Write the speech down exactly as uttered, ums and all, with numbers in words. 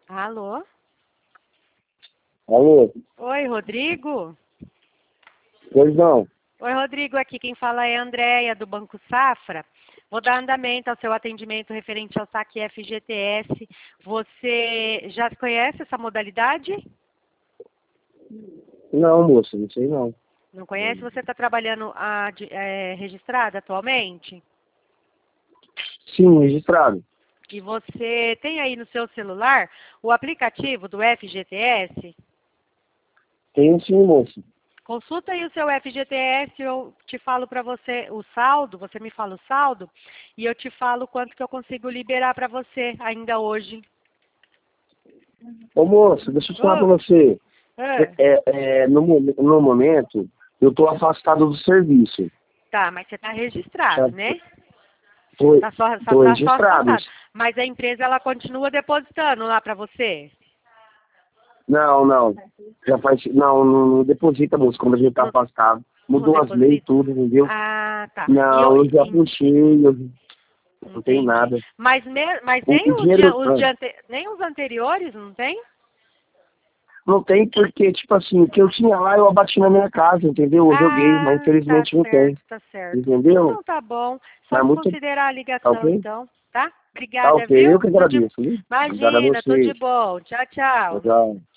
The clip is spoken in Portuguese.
Alô? Alô? Oi, Rodrigo? Pois não. Oi, Rodrigo, aqui quem fala é a Andréia, do Banco Safra. Vou dar andamento ao seu atendimento referente ao saque F G T S. Você já conhece essa modalidade? Não, moça, não sei não. Não conhece? Você está trabalhando a, de- é, registrada atualmente? Sim, registrado. E você tem aí no seu celular o aplicativo do F G T S? Tenho sim, moça. Consulta aí o seu F G T S, eu te falo para você o saldo, você me fala o saldo, e eu te falo quanto que eu consigo liberar para você ainda hoje. Ô, moça, deixa eu falar pra Oh, você. ah, É, é, no, mo- no momento, eu tô afastado do serviço. tá, mas você está registrado, Já né? tô, Tá só, só, tô tá só registrado. afastado. Mas a empresa, ela continua depositando lá para você? Não, não. Já faz. Não, não, não deposita, moça, quando a gente tá Não, afastado. não Mudou as leis e deposita? tudo, entendeu? Ah, tá. E eu, Não, eu já en- puxei, eu não tenho entendi. nada. Mas, me, mas O, nem o os, de, dinheiro. os de ah, ante, nem os anteriores, não tem? Não tem porque, tipo assim, o que eu tinha lá eu abati na minha casa, entendeu? Eu joguei, mas Ah, tá infelizmente não tem. certo, tá certo. Entendeu? Então tá bom. Só Tá muito. desconsiderar a Tá ligação, ok? então, tá? Tá Obrigada, ok, eu viu? que Tudo de... agradeço, viu? Obrigado a Imagina, tudo de vocês. bom. Tchau, tchau. Legal.